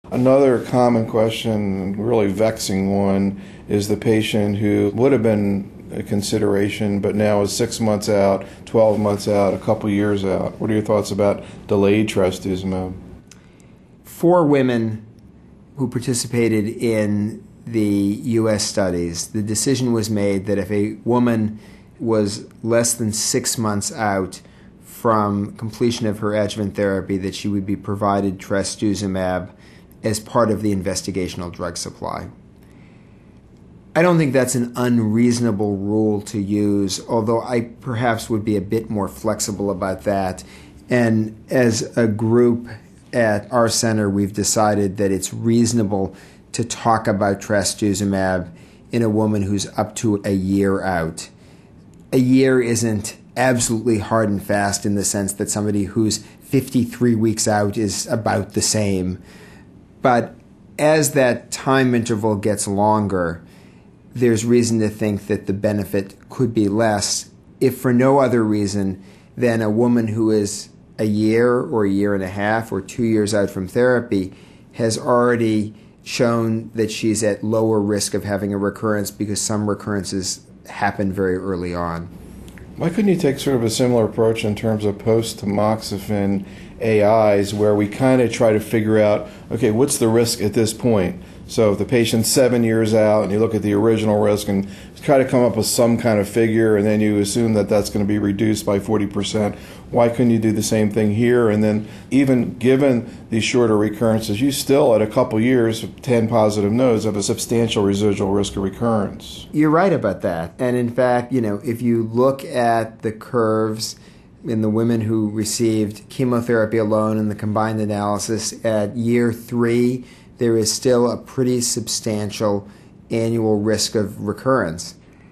Another common question, really vexing one, is the patient who would have been a consideration but now is 6 months out, 12 months out, a couple years out. What are your thoughts about delayed trastuzumab? 4 women who participated in the U.S. studies, the decision was made that if a woman was less than 6 months out from completion of her adjuvant therapy, that she would be provided trastuzumab as part of the investigational drug supply. I don't think that's an unreasonable rule to use, although I perhaps would be a bit more flexible about that. And as a group at our center, we've decided that it's reasonable to talk about trastuzumab in a woman who's up to a year out. A year isn't absolutely hard and fast in the sense that somebody who's 53 weeks out is about the same. But as that time interval gets longer, there's reason to think that the benefit could be less, if for no other reason than a woman who is a year or a year and a half or 2 years out from therapy has already shown that she's at lower risk of having a recurrence because some recurrences happen very early on. Why couldn't you take sort of a similar approach in terms of post-tamoxifen AIs, where we kind of try to figure out, okay, what's the risk at this point? So if the patient's 7 years out and you look at the original risk and try to come up with some kind of figure, and then you assume that that's going to be reduced by 40%, why couldn't you do the same thing here? And then even given these shorter recurrences, you still, at a couple years, 10 positive nodes, have a substantial residual risk of recurrence. You're right about that. And in fact, if you look at the curves in the women who received chemotherapy alone in the combined analysis at year 3, there is still a pretty substantial annual risk of recurrence.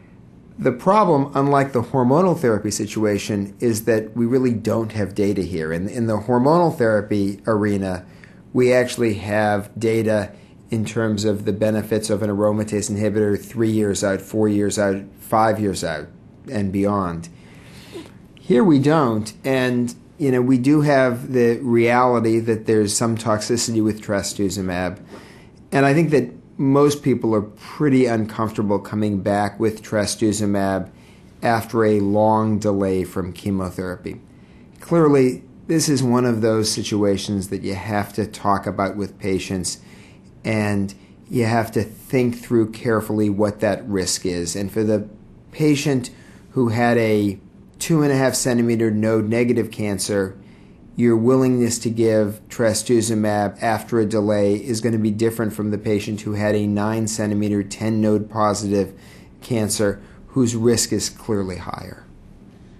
The problem, unlike the hormonal therapy situation, is that we really don't have data here. In the hormonal therapy arena, we actually have data in terms of the benefits of an aromatase inhibitor 3 years out, 4 years out, 5 years out, and beyond. Here we don't, and we do have the reality that there's some toxicity with trastuzumab, and I think that most people are pretty uncomfortable coming back with trastuzumab after a long delay from chemotherapy. Clearly, this is one of those situations that you have to talk about with patients, and you have to think through carefully what that risk is. And for the patient who had a 2.5 centimeter node negative cancer, your willingness to give trastuzumab after a delay is going to be different from the patient who had a 9 centimeter 10 node positive cancer whose risk is clearly higher.